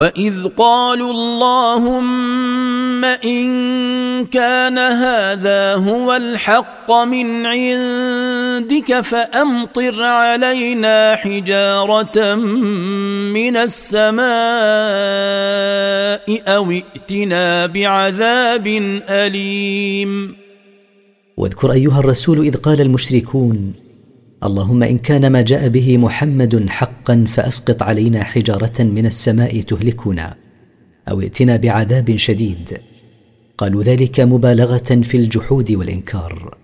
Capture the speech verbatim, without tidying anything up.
وإذ قالوا اللهم إن كان هذا هو الحق من عندك فأمطر علينا حجارة من السماء أو ائتنا بعذاب أليم. واذكر أيها الرسول إذ قال المشركون اللهم إن كان ما جاء به محمد حقا فأسقط علينا حجارة من السماء تهلكنا أو ائتنا بعذاب شديد. قالوا ذلك مبالغة في الجحود والإنكار.